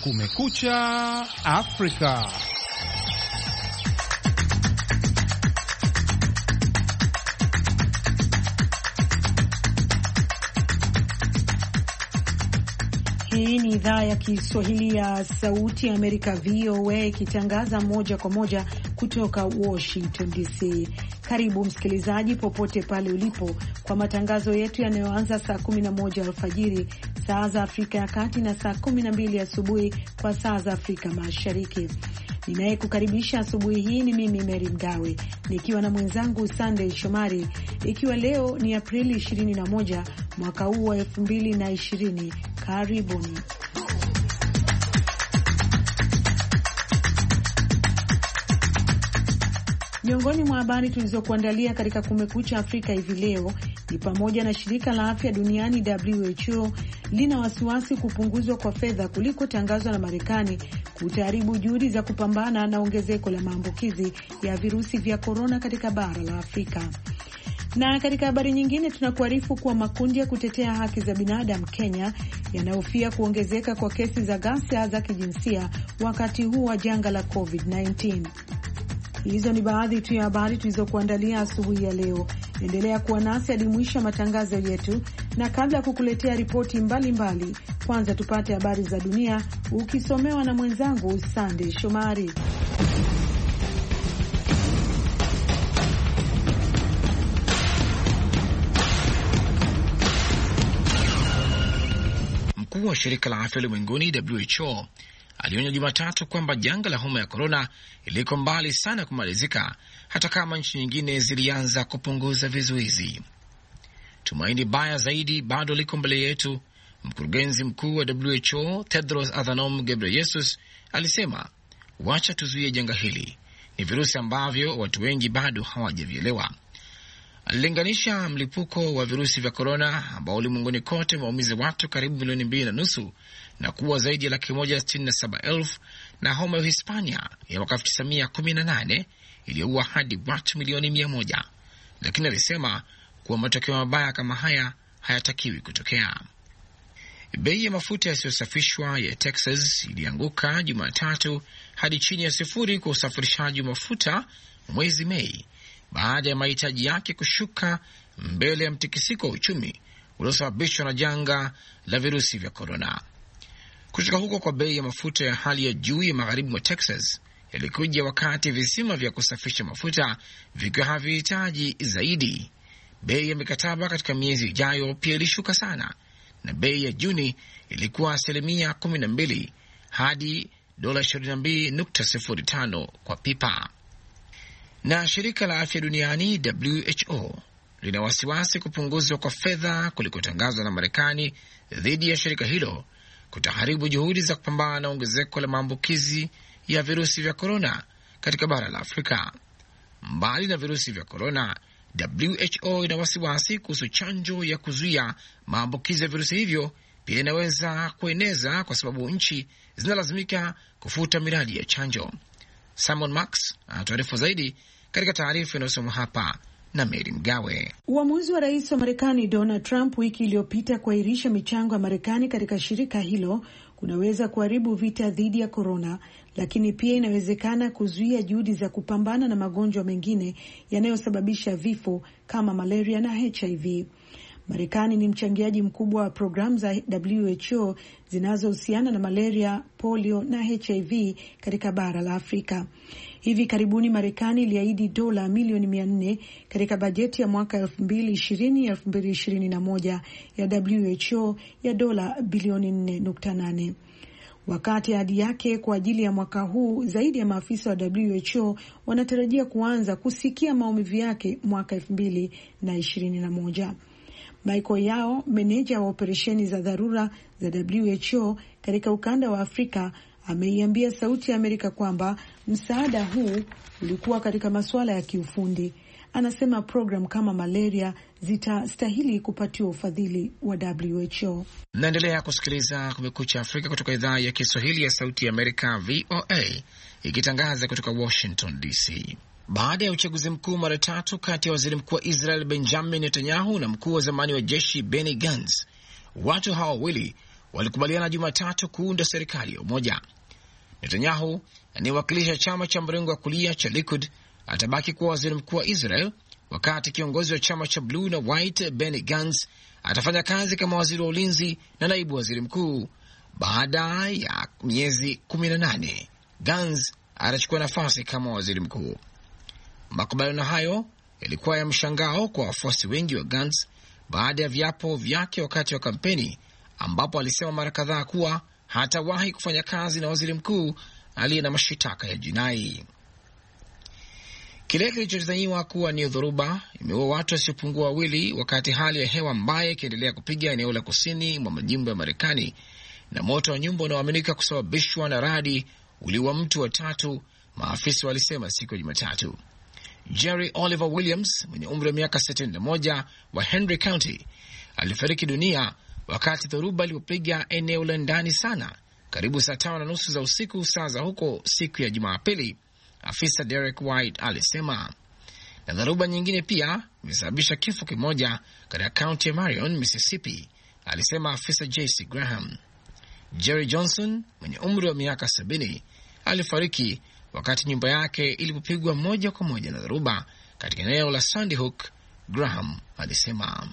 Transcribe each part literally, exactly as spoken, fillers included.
Kumekucha Afrika. Hii ni idhaa ya Kiswahili ya Sauti ya Amerika, V O A, ikitangaza moja kwa moja kutoka Washington D C. Karibu msikilizaji, popote pale ulipo, kwa matangazo yetu yanayoanza saa kumi na moja alfajiri saa za Afrika ya Kati na saa kumi na mbili asubuhi kwa saa za Afrika Mashariki. Ninayekukaribisha asubuhi hii ni mimi Mary Mgawe, nikiwa na mwenzangu Sunday Shomari, ikiwa leo ni Aprili ishirini na moja mwaka huu wa elfu mbili na ishirini. Karibuni. Miongoni mwa habari tulizokuandalia katika Kumekucha Afrika hivi leo ni pamoja na shirika la afya duniani W H O lina wasiwasi kupunguzwa kwa fedha kuliko tangazwa na Marekani kutaharibu juhudi za kupambana na ongezeko la maambukizi ya virusi vya korona katika bara la Afrika. Na katika habari nyingine tunakuarifu kuwa makundi ya kutetea haki za binadamu Kenya yanahofia kuongezeka kwa kesi za ghasia za kijinsia wakati huu wa janga la COVID kumi na tisa. Hizo ni baadhi tu ya habari tulizokuandalia asubuhi ya leo. Endelea kuwa nasi hadi mwisho wa matangazo yetu, na kabla ya kukuletea ripoti mbalimbali, kwanza tupate habari za dunia ukisomewa na mwenzangu Sunday Shomari. Mkuu wa shirika la afya ulimwenguni W H O alionya Jumatatu kwamba janga la homa ya korona iliko mbali sana kumalizika, hata kama nchi nyingine zilianza kupunguza vizuizi. Tumaini baya zaidi bado liko mbele yetu, mkurugenzi mkuu wa W H O Tedros Adhanom Ghebreyesus alisema. Wacha tuzuie janga hili, ni virusi ambavyo watu wengi bado hawajavielewa. Alilinganisha mlipuko wa virusi vya korona ambao ulimwenguni kote umeumiza watu karibu milioni mbili na nusu na kuwa zaidi ya laki moja sitini na saba elfu na homa ya Hispania ya mwaka elfu tisa mia kumi na nane iliyoua hadi watu milioni mia moja. Lakini alisema kuwa matokeo mabaya kama haya hayatakiwi kutokea. Bei ya mafuta yasiyosafishwa ya Texas ilianguka Jumatatu hadi chini ya sifuri kwa usafirishaji wa mafuta mwezi Mei, baada ya mahitaji yake kushuka mbele ya mtikisiko wa uchumi uliosababishwa na janga la virusi vya korona. Kushuka huko kwa bei ya mafuta ya hali ya juu ya magharibi mwa Texas yalikuja wakati visima vya kusafisha mafuta vikiwa havihitaji zaidi. Bei ya mikataba katika miezi ijayo pia ilishuka sana, na bei ya Juni ilikuwa asilimia kumi na mbili hadi dola ishirini na mbili nukta sifuri tano kwa pipa. Na shirika la afya duniani W H O lina wasiwasi kupunguzwa kwa fedha kulikotangazwa na Marekani dhidi ya shirika hilo kutaharibu juhudi za kupambana na ongezeko la maambukizi ya virusi vya korona katika bara la Afrika. Mbali na virusi vya korona, W H O ina wasiwasi kuhusu chanjo ya kuzuia maambukizi ya virusi hivyo pia inaweza kueneza, kwa sababu nchi zinalazimika kufuta miradi ya chanjo. Simon Max anatuarifu zaidi katika taarifa inayosomwa hapa na Mary Mgawe. Uamuzi wa rais wa Marekani Donald Trump wiki iliyopita kuahirisha michango ya Marekani katika shirika hilo kunaweza kuharibu vita dhidi ya korona, lakini pia inawezekana kuzuia juhudi za kupambana na magonjwa mengine yanayosababisha vifo kama malaria na H I V. Marekani ni mchangiaji mkubwa wa programu za W H O zinazohusiana na malaria, polio na H I V katika bara la Afrika. Hivi karibuni Marekani iliahidi dola milioni mia nne katika bajeti ya mwaka elfu mbili ishirini elfu mbili ishirini na moja ya W H O ya dola bilioni nne nukta nane. Wakati ahadi yake kwa ajili ya mwaka huu, zaidi ya maafisa wa W H O wanatarajia kuanza kusikia maumivu yake mwaka elfu mbili ishirini na moja. Michael Yao, meneja wa operesheni za dharura za W H O katika ukanda wa Afrika, ameiambia Sauti ya Amerika kwamba msaada huu ulikuwa katika masuala ya kiufundi. Anasema program kama malaria zitastahili kupatiwa ufadhili wa W H O. Naendelea kusikiliza Kumekucha Afrika kutoka idhaa ya Kiswahili ya Sauti ya Amerika, V O A, ikitangaza kutoka Washington D C. Baada ya uchaguzi mkuu mara tatu kati ya waziri mkuu wa Israel Benjamin Netanyahu na mkuu wa zamani wa jeshi Benny Gantz, watu hawa wawili walikubaliana Jumatatu kuunda serikali ya umoja. Netanyahu anayewakilisha chama cha mrengo wa kulia cha Likud atabaki kuwa waziri mkuu wa Israel, wakati kiongozi wa chama cha Blue na White Benny Gantz atafanya kazi kama waziri wa ulinzi na naibu waziri mkuu. Baada ya miezi kumi na nane, Gantz atachukua nafasi kama waziri mkuu. Makubaliano hayo yalikuwa ya mshangao kwa wafuasi wengi wa Gantz baada ya viapo vyake wakati wa kampeni, ambapo alisema mara kadhaa kuwa hatawahi kufanya kazi na waziri mkuu aliye na mashitaka ya jinai. Kile kilichotazamiwa kuwa ni dhoruba imeua watu wasiopungua wawili, wakati hali ya hewa mbaya ikiendelea kupiga eneo la kusini mwa majimbo ya Marekani, na moto wa nyumba unaoaminika kusababishwa na radi uliua mtu wa tatu, maafisa walisema siku ya Jumatatu. Jerry Oliver Williams mwenye umri wa miaka sitini na moja wa Henry County alifariki dunia wakati dhoruba ilipopiga eneo la ndani sana karibu saa tano na nusu za usiku saa za huko siku ya Jumapili, afisa Derek White alisema. Na dhoruba nyingine pia imesababisha kifo kimoja katika kaunti ya Marion, Mississippi, alisema afisa J C Graham. Jerry Johnson mwenye umri wa miaka sabini alifariki wakati nyumba yake ilipopigwa moja kwa moja na dhoruba katika eneo la Sandy Hook, Graham alisema.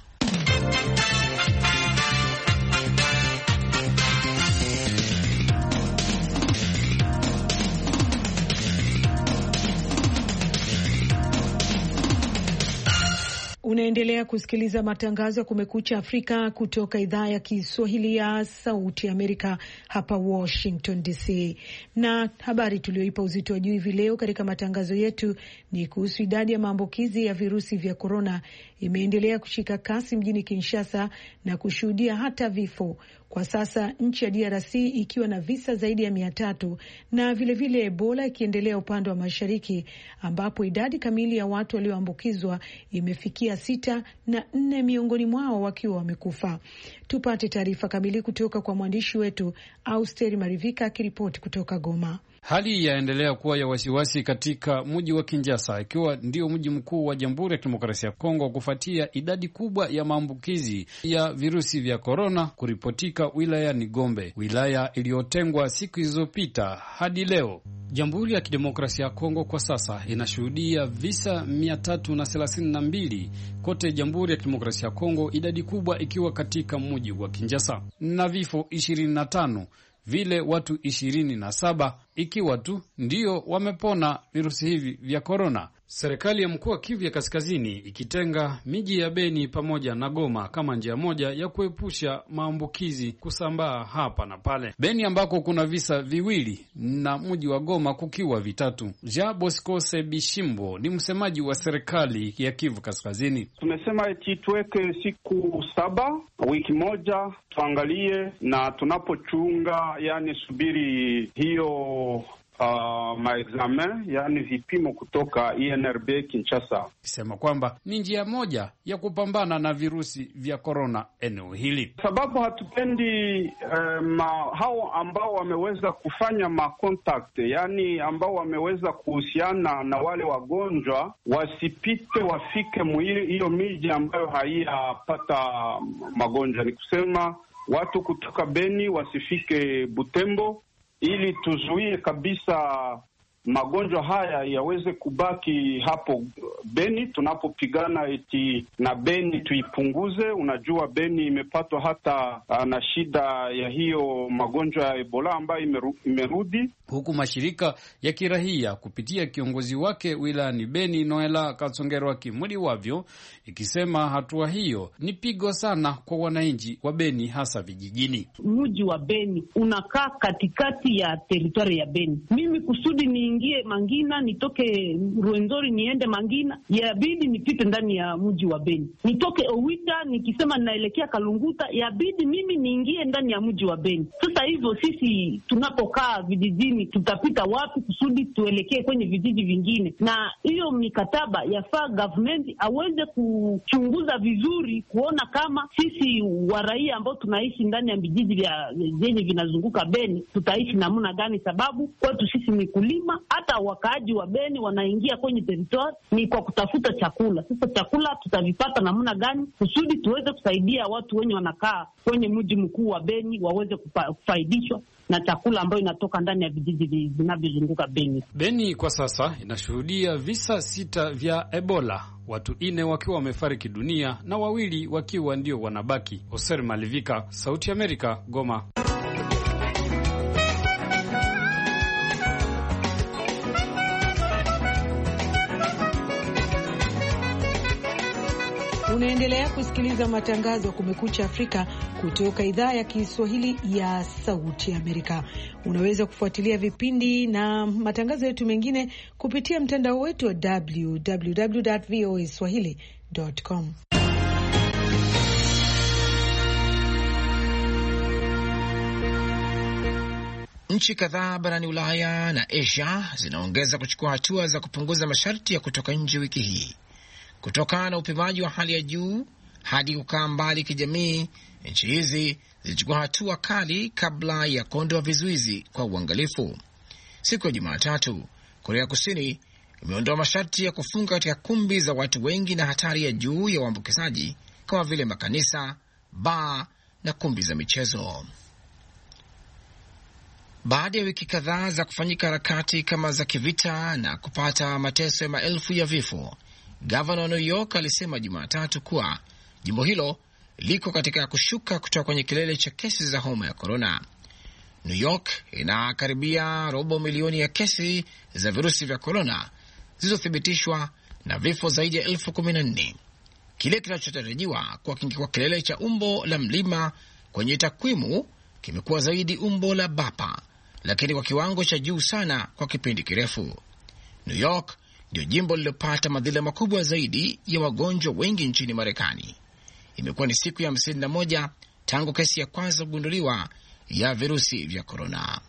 Unaendelea kusikiliza matangazo ya Kumekucha Afrika kutoka idhaa ya Kiswahili ya Sauti Amerika hapa Washington D C. Na habari tulioipa uzito wa juu hivi leo katika matangazo yetu ni kuhusu idadi ya maambukizi ya virusi vya korona imeendelea kushika kasi mjini Kinshasa na kushuhudia hata vifo. Kwa sasa nchi ya D R C ikiwa na visa zaidi ya mia tatu na vilevile vile Ebola ikiendelea upande wa mashariki, ambapo idadi kamili ya watu walioambukizwa imefikia sita na nne miongoni mwao wakiwa wamekufa. Tupate taarifa kamili kutoka kwa mwandishi wetu Austeri Marivika akiripoti kutoka Goma. Hali yaendelea kuwa ya wasiwasi katika mji wa Kinshasa, ikiwa ndio mji mkuu wa Jamhuri ya Kidemokrasia ya Kongo, kufuatia idadi kubwa ya maambukizi ya virusi vya korona kuripotika wilayani Gombe, wilaya iliyotengwa siku zilizopita hadi leo. Jamhuri ya Kidemokrasia ya Kongo kwa sasa inashuhudia visa mia tatu na thelathini na mbili kote Jamhuri ya Kidemokrasia ya Kongo, idadi kubwa ikiwa katika mji wa Kinshasa, na vifo ishirini na tano, vile watu ishirini na saba ikiwa tu ndio wamepona virusi hivi vya korona. Serikali ya mkoa wa Kivu ya Kaskazini ikitenga miji ya Beni pamoja na Goma kama njia moja ya kuepusha maambukizi kusambaa hapa na pale. Beni ambako kuna visa viwili na mji wa Goma kukiwa vitatu. Jean Bosco Sebishimbo ni msemaji wa serikali ya Kivu Kaskazini. Tumesema eti tuweke siku saba, wiki moja, tuangalie na tunapochunga, yani subiri hiyo Uh, maexamen, yani vipimo kutoka I N R B Kinshasa, kisema kwamba ni njia moja ya kupambana na virusi vya korona eneo hili, sababu hatupendi uh, ma, hao ambao wameweza kufanya macontact, yani ambao wameweza kuhusiana na wale wagonjwa wasipite wafike mwili hiyo miji ambayo haiyapata magonjwa. Ni kusema watu kutoka Beni wasifike Butembo, ili tuzuie kabisa magonjwa haya yaweze kubaki hapo Beni. Tunapopigana eti na Beni tuipunguze, unajua Beni imepatwa hata na shida ya hiyo magonjwa ya Ebola ambayo imeru, imerudi. Huku mashirika ya kirahia kupitia kiongozi wake wilayani Beni Noela Kasongerwa Kimudi wavyo ikisema hatua hiyo ni pigo sana kwa wananchi wa Beni, hasa vijijini. Mji wa Beni unakaa katikati ya teritwari ya Beni. Mimi kusudi niingie Mangina, nitoke Rwenzori niende Mangina, yabidi nipite ndani ya mji wa Beni. Nitoke Owita nikisema naelekea Kalunguta, yabidi mimi niingie ndani ya mji wa Beni. Sasa hivyo sisi tunapokaa vijijini tutapita wapi kusudi tuelekee kwenye vijiji vingine? Na hiyo mikataba yafaa government aweze kuchunguza vizuri, kuona kama sisi wa raia ambao tunaishi ndani ya vijiji vya vyenye vinazunguka Beni tutaishi namna gani, sababu kwetu sisi ni kulima hata wakaaji wa Beni wanaingia kwenye territory ni kwa kutafuta chakula. Sasa chakula tutavipata namna gani kusudi tuweze kusaidia watu wenye wanakaa kwenye mji mkuu wa Beni waweze kufa, kufaidishwa na chakula ambayo inatoka ndani ya vijiji vinavyozunguka Beni. Beni kwa sasa inashuhudia visa sita vya Ebola, watu ine wakiwa wamefariki dunia na wawili wakiwa ndio wanabaki. Oser Malivika, Sauti ya Amerika, Goma. Unaendelea kusikiliza matangazo ya Kumekucha Afrika kutoka idhaa ya Kiswahili ya Sauti ya Amerika. Unaweza kufuatilia vipindi na matangazo yetu mengine kupitia mtandao wetu wa double-u double-u double-u dot v o a swahili dot com. Nchi kadhaa barani Ulaya na Asia zinaongeza kuchukua hatua za kupunguza masharti ya kutoka nje wiki hii. Kutokana na upimaji wa hali ya juu hadi kukaa mbali kijamii, nchi hizi zilichukua hatua kali kabla ya kuondoa vizuizi kwa uangalifu. Siku ya Jumatatu, Korea Kusini imeondoa masharti ya kufunga katika kumbi za watu wengi na hatari ya juu ya uambukizaji kama vile makanisa, baa na kumbi za michezo. Baada ya wiki kadhaa za kufanyika harakati kama za kivita na kupata mateso ya maelfu ya vifo, gavana wa New York alisema Jumatatu kuwa jimbo hilo liko katika kushuka kutoka kwenye kilele cha kesi za homa ya korona. New York inakaribia robo milioni ya kesi za virusi vya korona zilizothibitishwa na vifo zaidi ya elfu kumi na nne. Kile kinachotarajiwa kuwa kwa kilele cha umbo la mlima kwenye takwimu kimekuwa zaidi umbo la bapa, lakini kwa kiwango cha juu sana kwa kipindi kirefu. New York ndio jimbo lililopata madhila makubwa zaidi ya wagonjwa wengi nchini Marekani. Imekuwa ni siku ya hamsini na moja tangu kesi ya kwanza kugunduliwa ya virusi vya korona.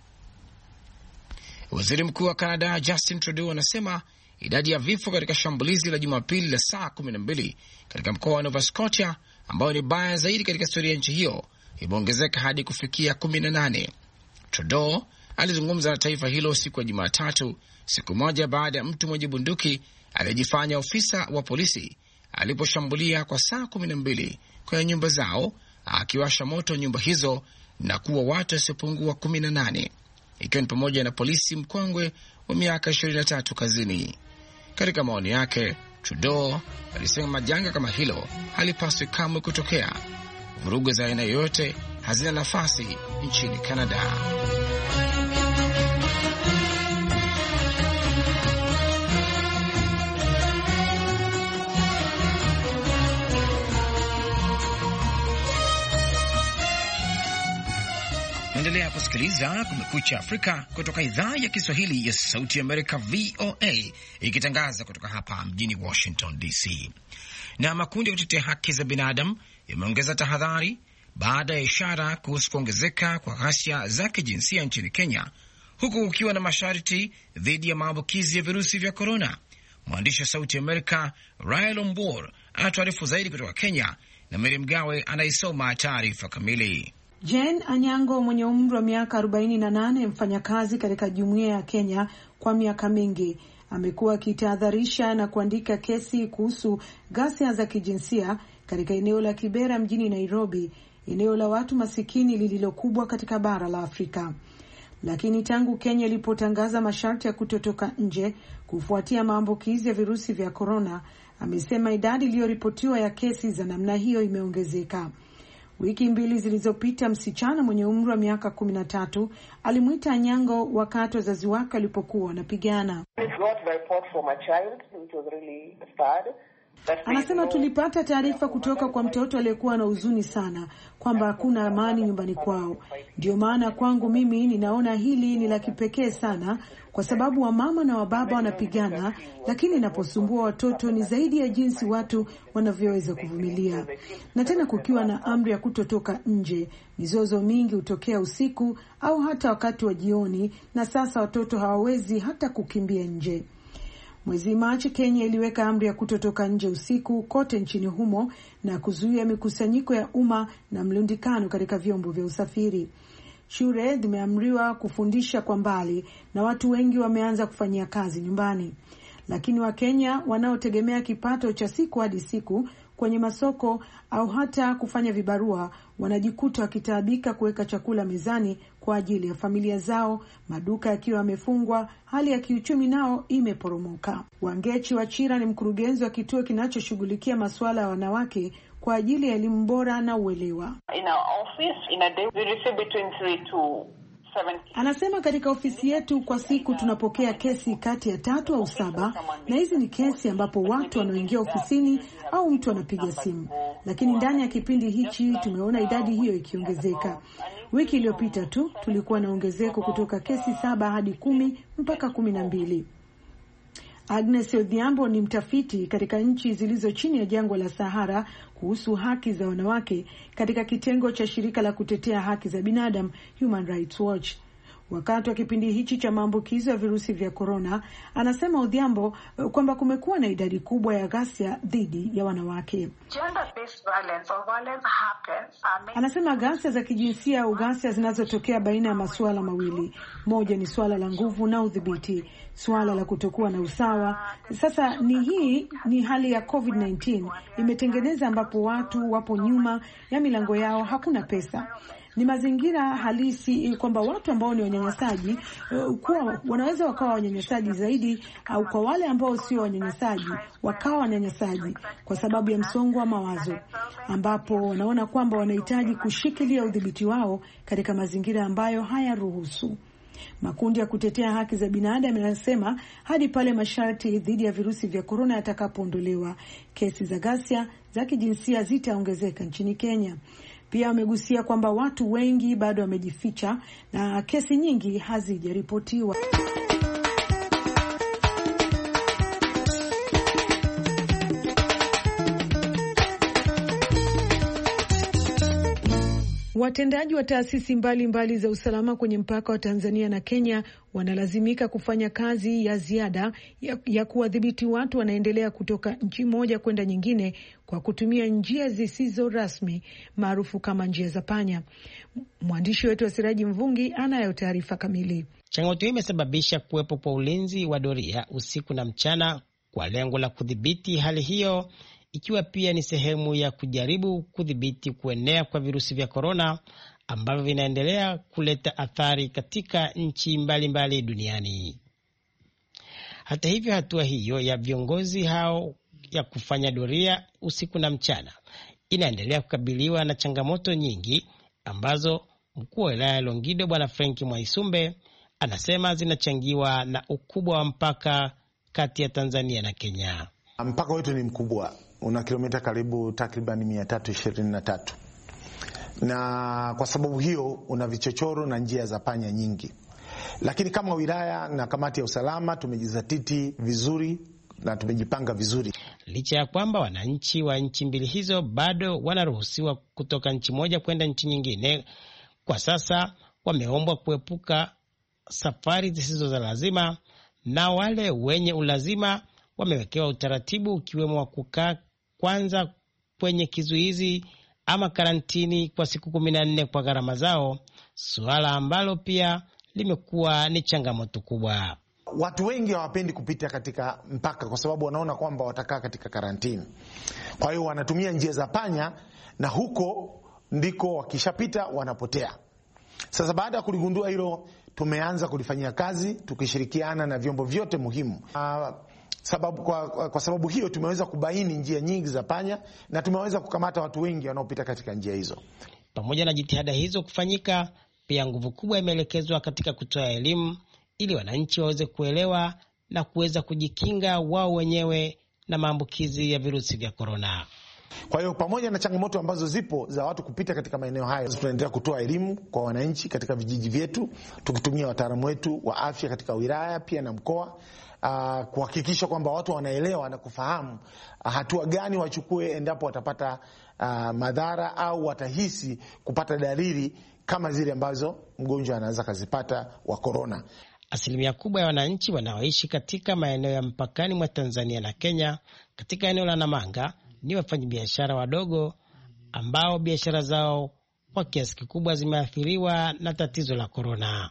Waziri Mkuu wa Canada Justin Trudeau anasema idadi ya vifo katika shambulizi la Jumapili la saa kumi na mbili katika mkoa wa Nova Scotia, ambayo ni baya zaidi katika historia ya nchi hiyo, imeongezeka hadi kufikia kumi na nane. Trudeau alizungumza na taifa hilo siku ya Jumatatu, siku moja baada ya mtu mwenye bunduki aliyejifanya ofisa wa polisi aliposhambulia kwa saa kumi na mbili kwenye nyumba zao, akiwasha moto nyumba hizo na kuwa watu wasiopungua kumi na nane, ikiwa ni pamoja na polisi mkongwe wa miaka ishirini na tatu kazini. Katika maoni yake, Trudeau alisema majanga kama hilo halipaswi kamwe kutokea. Vurugu za aina yoyote hazina nafasi nchini Canada. Endelea kusikiliza Kumekucha Afrika kutoka idhaa ya Kiswahili ya Sauti ya Amerika, V O A, ikitangaza kutoka hapa mjini Washington D C. Na makundi ya kutetea haki za binadamu yameongeza tahadhari baada ya ishara kuhusu kuongezeka kwa ghasia za kijinsia nchini Kenya, huku kukiwa na masharti dhidi ya maambukizi ya virusi vya korona. Mwandishi wa Sauti ya Amerika Rael Ombor anatuarifu zaidi kutoka Kenya, na Mary Mgawe anaisoma taarifa kamili. Jane Anyango mwenye umri wa miaka arobaini na nane, mfanyakazi katika jumuiya ya Kenya kwa miaka mingi, amekuwa akitahadharisha na kuandika kesi kuhusu ghasia za kijinsia katika eneo la Kibera mjini Nairobi, eneo la watu masikini lililokubwa katika bara la Afrika. Lakini tangu Kenya ilipotangaza masharti ya kutotoka nje kufuatia maambukizi ya virusi vya korona, amesema idadi iliyoripotiwa ya kesi za namna hiyo imeongezeka. Wiki mbili zilizopita, msichana mwenye umri wa miaka kumi na tatu alimwita Anyango wakati wazazi wake walipokuwa wanapigana. Anasema, tulipata taarifa kutoka kwa mtoto aliyekuwa na huzuni sana kwamba hakuna amani nyumbani kwao. Ndio maana kwangu mimi ninaona hili ni la kipekee sana, kwa sababu wamama na wababa wanapigana, lakini inaposumbua watoto ni zaidi ya jinsi watu wanavyoweza kuvumilia. Na tena kukiwa na amri ya kutotoka nje, mizozo mingi hutokea usiku au hata wakati wa jioni, na sasa watoto hawawezi hata kukimbia nje. Mwezi Machi, Kenya iliweka amri ya kutotoka nje usiku kote nchini humo na kuzuia mikusanyiko ya umma na mlundikano katika vyombo vya usafiri. Shule zimeamriwa kufundisha kwa mbali na watu wengi wameanza kufanyia kazi nyumbani. Lakini Wakenya wanaotegemea kipato cha siku hadi siku kwenye masoko au hata kufanya vibarua wanajikuta wakitaabika kuweka chakula mezani kwa ajili ya familia zao, maduka yakiwa yamefungwa, hali ya kiuchumi nao imeporomoka. Wangechi Wachira ni mkurugenzi wa kituo kinachoshughulikia masuala ya wanawake kwa ajili ya elimu bora na uelewa. In our office, in a day, we receive between three to seven. Anasema katika ofisi yetu kwa siku tunapokea kesi kati ya tatu au saba, na hizi ni kesi ambapo watu wanaoingia ofisini au mtu anapiga simu. Lakini ndani ya kipindi hichi tumeona idadi hiyo ikiongezeka. Wiki iliyopita tu tulikuwa na ongezeko kutoka kesi saba hadi kumi mpaka kumi na mbili. Agnes Odhiambo ni mtafiti katika nchi zilizo chini ya jangwa la Sahara kuhusu haki za wanawake katika kitengo cha shirika la kutetea haki za binadamu Human Rights Watch. Wakati wa kipindi hichi cha maambukizo ya virusi vya korona, anasema Odhiambo kwamba kumekuwa na idadi kubwa ya ghasia dhidi ya wanawake. Anasema ghasia za kijinsia au ghasia zinazotokea baina ya masuala mawili. Moja ni swala la nguvu na udhibiti, swala la kutokuwa na usawa. Sasa ni hii ni hali ya covid kumi na tisa imetengeneza ambapo watu wapo nyuma ya milango yao, hakuna pesa. Ni mazingira halisi kwamba watu ambao ni wanyanyasaji uh, kuwa wanaweza wakawa wanyanyasaji zaidi, au kwa wale ambao sio wanyanyasaji wakawa wanyanyasaji kwa sababu ya msongo wa mawazo, ambapo wanaona kwamba wanahitaji kushikilia udhibiti wao katika mazingira ambayo hayaruhusu. Makundi ya kutetea haki za binadamu yanasema hadi pale masharti dhidi ya virusi vya korona yatakapoondolewa, kesi za ghasia za kijinsia zitaongezeka nchini Kenya. Pia wamegusia kwamba watu wengi bado wamejificha na kesi nyingi hazijaripotiwa. Watendaji wa taasisi mbalimbali za usalama kwenye mpaka wa Tanzania na Kenya wanalazimika kufanya kazi ya ziada ya, ya kuwadhibiti watu wanaendelea kutoka nchi moja kwenda nyingine kwa kutumia njia zisizo rasmi maarufu kama njia za panya. Mwandishi wetu wa Siraji Mvungi anayo taarifa kamili. Changamoto hii imesababisha kuwepo kwa ulinzi wa doria usiku na mchana kwa lengo la kudhibiti hali hiyo, ikiwa pia ni sehemu ya kujaribu kudhibiti kuenea kwa virusi vya korona ambavyo vinaendelea kuleta athari katika nchi mbalimbali duniani. Hata hivyo, hatua hiyo ya viongozi hao ya kufanya doria usiku na mchana inaendelea kukabiliwa na changamoto nyingi ambazo mkuu wa wilaya Longido Bwana Frank Mwaisumbe anasema zinachangiwa na ukubwa wa mpaka kati ya Tanzania na Kenya. Mpaka wetu ni mkubwa, una kilomita karibu takriban mia tatu ishirini na tatu. Na kwa sababu hiyo una vichochoro na njia za panya nyingi. Lakini kama wilaya na kamati ya usalama tumejizatiti vizuri na tumejipanga vizuri. Licha ya kwamba wananchi wa nchi mbili hizo bado wanaruhusiwa kutoka nchi moja kwenda nchi nyingine, kwa sasa wameombwa kuepuka safari zisizo za lazima, na wale wenye ulazima wamewekewa utaratibu ukiwemo wa kukaa kwanza kwenye kizuizi ama karantini kwa siku kumi na nne kwa gharama zao, suala ambalo pia limekuwa ni changamoto kubwa. Watu wengi hawapendi kupita katika mpaka kwa sababu wanaona kwamba watakaa katika karantini. Kwa hiyo wanatumia njia za panya, na huko ndiko wakishapita wanapotea. Sasa baada ya kuligundua hilo, tumeanza kulifanyia kazi tukishirikiana na vyombo vyote muhimu. Uh, sababu kwa, kwa sababu hiyo tumeweza kubaini njia nyingi za panya na tumeweza kukamata watu wengi wanaopita katika njia hizo. Pamoja na jitihada hizo kufanyika, pia nguvu kubwa imeelekezwa katika kutoa elimu ili wananchi waweze kuelewa na kuweza kujikinga wao wenyewe na maambukizi ya virusi vya korona. Kwa hiyo pamoja na changamoto ambazo zipo za watu kupita katika maeneo hayo, tunaendelea kutoa elimu kwa wananchi katika vijiji vyetu tukitumia wataalamu wetu wa afya katika wilaya pia na mkoa, uh, kuhakikisha kwamba watu wanaelewa na kufahamu uh, hatua gani wachukue endapo watapata uh, madhara au watahisi kupata dalili kama zile ambazo mgonjwa anaweza kuzipata wa korona. Asilimia kubwa ya wananchi wanaoishi katika maeneo ya mpakani mwa Tanzania na Kenya katika eneo la Namanga ni wafanyabiashara wadogo ambao biashara zao kwa kiasi kikubwa zimeathiriwa na tatizo la korona.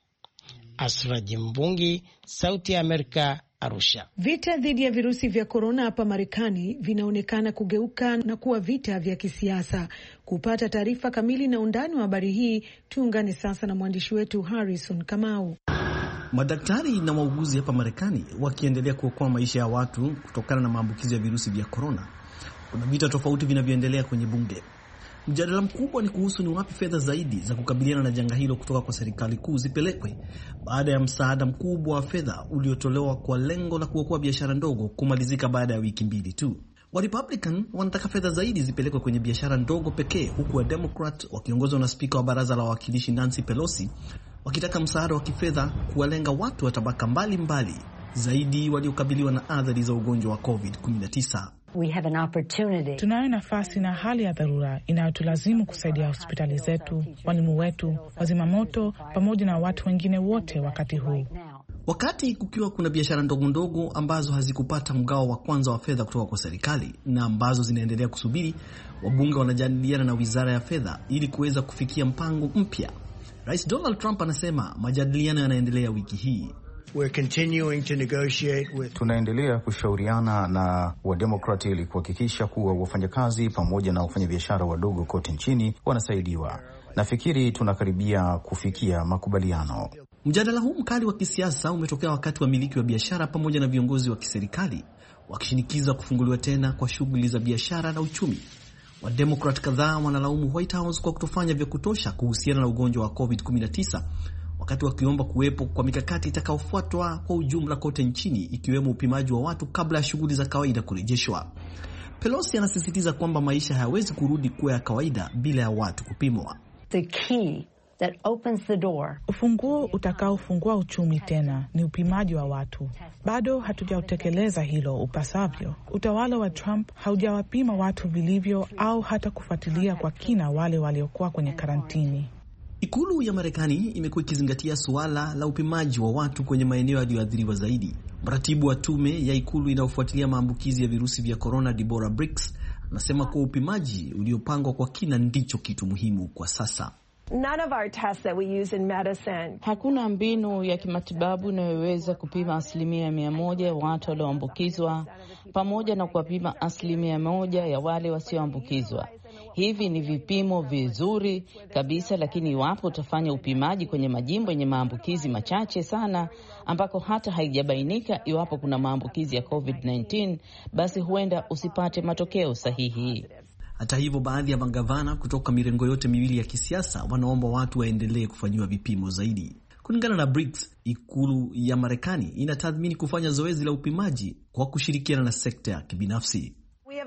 Asra Jimbungi, Sauti ya Amerika, Arusha. Vita dhidi ya virusi vya korona hapa Marekani vinaonekana kugeuka na kuwa vita vya kisiasa. Kupata taarifa kamili na undani wa habari hii, tuungane sasa na mwandishi wetu Harrison Kamau. Madaktari na wauguzi hapa Marekani wakiendelea kuokoa maisha ya watu kutokana na maambukizi ya virusi vya korona. Kuna vita tofauti vinavyoendelea kwenye bunge. Mjadala mkubwa ni kuhusu ni wapi fedha zaidi za kukabiliana na janga hilo kutoka kwa serikali kuu zipelekwe baada ya msaada mkubwa wa fedha uliotolewa kwa lengo la kuokoa biashara ndogo kumalizika baada ya wiki mbili tu. Wa Republican wanataka fedha zaidi zipelekwe kwenye biashara ndogo pekee, huku wa Democrat wakiongozwa na spika wa baraza la wawakilishi Nancy Pelosi wakitaka msaada wa kifedha kuwalenga watu wa tabaka mbalimbali mbali zaidi waliokabiliwa na athari za ugonjwa wa covid kumi na tisa. We have an opportunity. Tunayo nafasi na hali ya dharura inayotulazimu kusaidia hospitali zetu, walimu wetu, wazima moto pamoja na watu wengine wote wakati huu. Wakati kukiwa kuna biashara ndogo ndogo ambazo hazikupata mgao wa kwanza wa fedha kutoka kwa serikali na ambazo zinaendelea kusubiri, wabunge wanajadiliana na Wizara ya Fedha ili kuweza kufikia mpango mpya. Rais Donald Trump anasema majadiliano yanaendelea wiki hii. We're continuing to negotiate with... Tunaendelea kushauriana na Wademokrati ili kuhakikisha kuwa wafanyakazi pamoja na wafanyabiashara wadogo kote nchini wanasaidiwa. Nafikiri tunakaribia kufikia makubaliano. Mjadala huu mkali wa kisiasa umetokea wakati wa miliki wa biashara pamoja na viongozi wa kiserikali wakishinikiza kufunguliwa tena kwa shughuli za biashara na uchumi. Wademokrati kadhaa wanalaumu White House kwa kutofanya vya kutosha kuhusiana na ugonjwa wa covid kumi na tisa, wakati wakiomba kuwepo kwa mikakati itakayofuatwa kwa ujumla kote nchini, ikiwemo upimaji wa watu kabla ya shughuli za kawaida kurejeshwa. Pelosi anasisitiza kwamba maisha hayawezi kurudi kuwa ya kawaida bila ya watu kupimwa. The key that opens the door. Ufunguo utakaofungua uchumi tena ni upimaji wa watu. Bado hatujautekeleza hilo upasavyo. Utawala wa Trump haujawapima watu vilivyo au hata kufuatilia kwa kina wale waliokuwa kwenye karantini. Ikulu ya Marekani imekuwa ikizingatia suala la upimaji wa watu kwenye maeneo yaliyoathiriwa zaidi. Mratibu wa tume ya ikulu inayofuatilia maambukizi ya virusi vya corona, Deborah Briggs, anasema kuwa upimaji uliopangwa kwa kina ndicho kitu muhimu kwa sasa. None of our tests that we use in medicine. Hakuna mbinu ya kimatibabu inayoweza kupima asilimia mia moja ya watu walioambukizwa pamoja na kuwapima asilimia moja ya wale wasioambukizwa. Hivi ni vipimo vizuri kabisa, lakini iwapo utafanya upimaji kwenye majimbo yenye maambukizi machache sana ambako hata haijabainika iwapo kuna maambukizi ya covid kumi na tisa, basi huenda usipate matokeo sahihi. Hata hivyo, baadhi ya magavana kutoka mirengo yote miwili ya kisiasa wanaomba watu waendelee kufanyiwa vipimo zaidi. Kulingana na Briggs, ikulu ya Marekani inatathmini kufanya zoezi la upimaji kwa kushirikiana na sekta ya kibinafsi.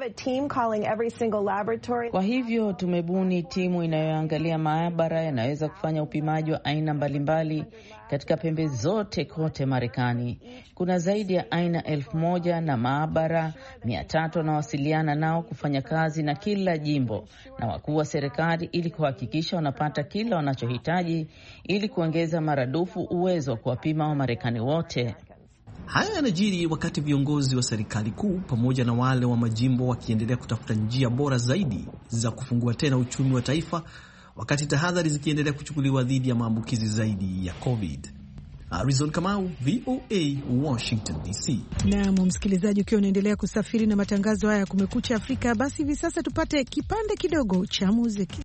Kwa hivyo tumebuni timu inayoangalia maabara yanaweza kufanya upimaji wa aina mbalimbali katika pembe zote kote Marekani. Kuna zaidi ya aina elfu moja na maabara mia tatu wanawasiliana nao kufanya kazi na kila jimbo na wakuu wa serikali ili kuhakikisha wanapata kila wanachohitaji ili kuongeza maradufu uwezo wa kuwapima wa Marekani wote. Haya yanajiri wakati viongozi wa serikali kuu pamoja na wale wa majimbo wakiendelea kutafuta njia bora zaidi za kufungua tena uchumi wa taifa, wakati tahadhari zikiendelea kuchukuliwa dhidi ya maambukizi zaidi ya COVID. Arizona Kamau, V O A, Washington D C. Naam, msikilizaji, ukiwa unaendelea kusafiri na matangazo haya Kumekucha Afrika, basi hivi sasa tupate kipande kidogo cha muziki.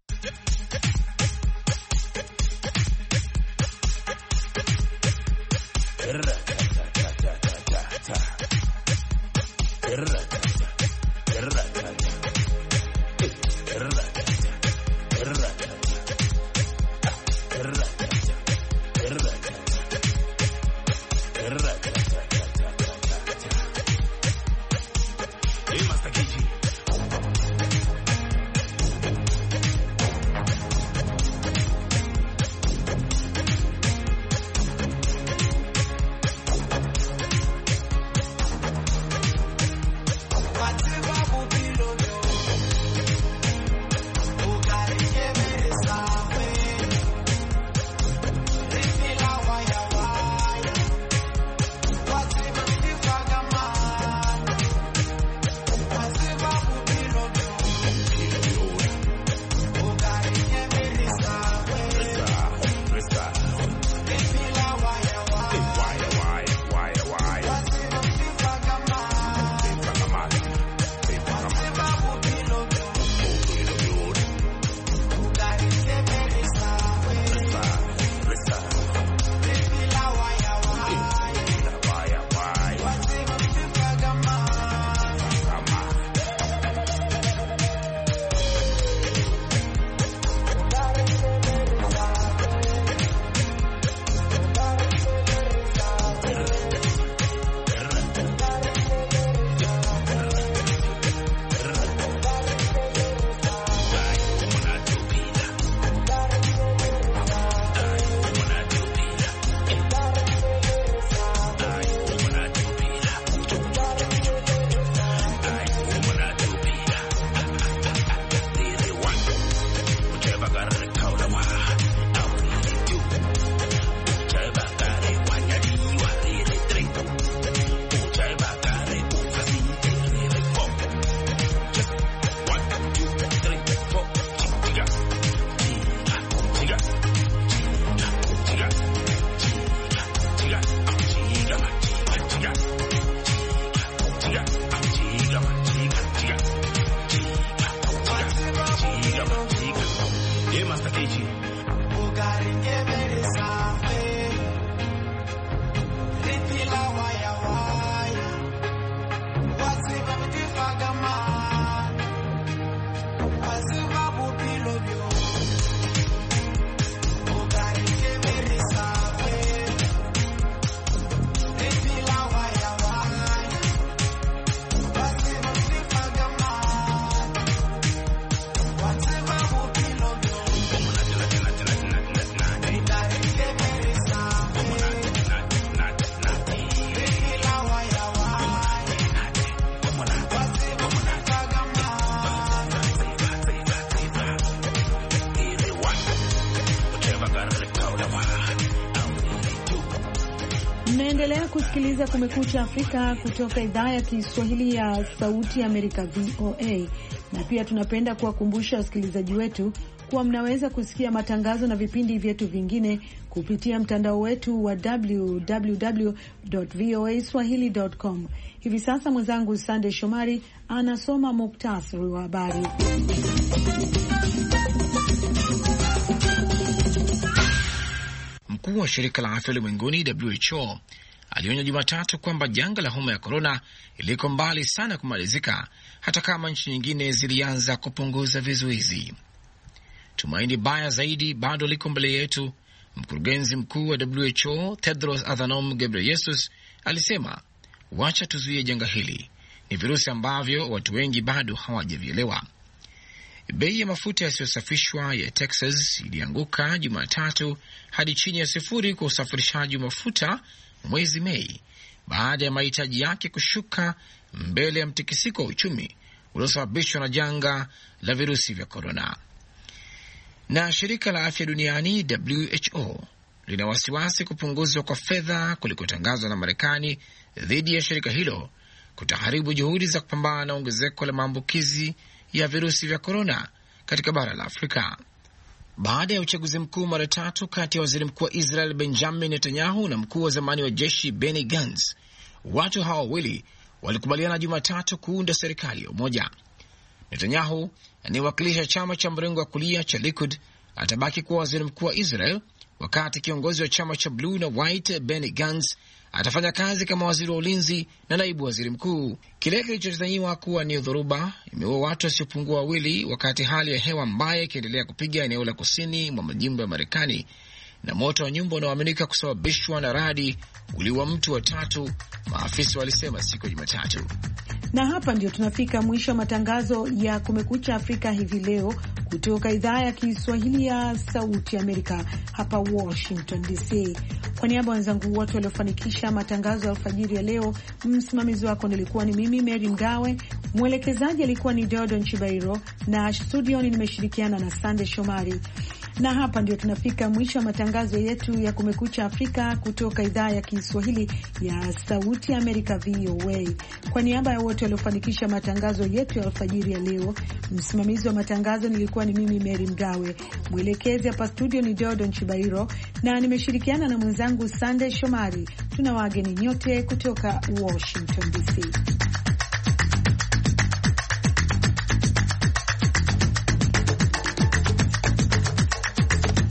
Master A G. Bugari every safe. Ripila waya waya. What's it about the fagama? What's it about below you? Bugari every safe. Ripila waya waya. What's it about the fagama? What's it about below you? Mnaendelea kusikiliza Kumekucha Afrika kutoka idhaa ya Kiswahili ya Sauti ya Amerika V O A, na pia tunapenda kuwakumbusha wasikilizaji wetu kuwa mnaweza kusikia matangazo na vipindi vyetu vingine kupitia mtandao wetu wa w w w dot v o a swahili dot com. Hivi sasa mwenzangu Sande Shomari anasoma muktasari wa habari. Mkuu wa shirika la afya ulimwenguni W H O alionya Jumatatu kwamba janga la homa ya korona iliko mbali sana kumalizika, hata kama nchi nyingine zilianza kupunguza vizuizi. Tumaini baya zaidi bado liko mbele yetu, mkurugenzi mkuu wa W H O Tedros Adhanom Ghebreyesus alisema. Wacha tuzuie janga hili, ni virusi ambavyo watu wengi bado hawajavielewa. Bei ya mafuta yasiyosafishwa ya Texas ilianguka Jumatatu hadi chini ya sifuri kwa usafirishaji wa mafuta mwezi Mei, baada ya mahitaji yake kushuka mbele ya mtikisiko wa uchumi uliosababishwa na janga la virusi vya korona. Na shirika la afya duniani W H O lina wasiwasi kupunguzwa kwa fedha kulikotangazwa na Marekani dhidi ya shirika hilo kutaharibu juhudi za kupambana na ongezeko la maambukizi ya virusi vya korona katika bara la Afrika. Baada ya uchaguzi mkuu mara tatu kati ya waziri mkuu wa Israel Benjamin Netanyahu na mkuu wa zamani wa jeshi Benny Gantz, watu hawa wawili walikubaliana Jumatatu kuunda serikali ya umoja. Netanyahu anayewakilisha chama cha mrengo wa kulia cha Likud atabaki kuwa waziri mkuu wa Israel, wakati kiongozi wa chama cha Blue na White Benny Gantz atafanya kazi kama waziri wa ulinzi na naibu waziri mkuu. Kile kilichotazamiwa kuwa ni dhoruba imeua watu wasiopungua wawili, wakati hali ya hewa mbaya ikiendelea kupiga eneo la kusini mwa majimbo ya Marekani, na moto wa nyumba unaoaminika kusababishwa na radi uliua mtu wa tatu, maafisa walisema siku ya Jumatatu. Na hapa ndio tunafika mwisho wa matangazo ya Kumekucha Afrika hivi leo kutoka idhaa ya Kiswahili ya Sauti Amerika hapa Washington D C. Kwa niaba ya wenzangu wote waliofanikisha matangazo ya alfajiri ya leo, msimamizi wako nilikuwa ni mimi Mary Mgawe, mwelekezaji alikuwa ni Dodo Nchibairo, na studioni nimeshirikiana na Sande Shomari. Na hapa ndio tunafika mwisho wa matangazo yetu ya Kumekucha Afrika kutoka idhaa ya Kiswahili ya Sauti ya Amerika V O A. Kwa niaba ya wote waliofanikisha matangazo yetu ya alfajiri ya leo, msimamizi wa matangazo nilikuwa ni mimi Mary Mgawe, mwelekezi hapa studio ni Dodo Nchibairo, na nimeshirikiana na mwenzangu Sande Shomari. Tuna wageni nyote kutoka Washington D C.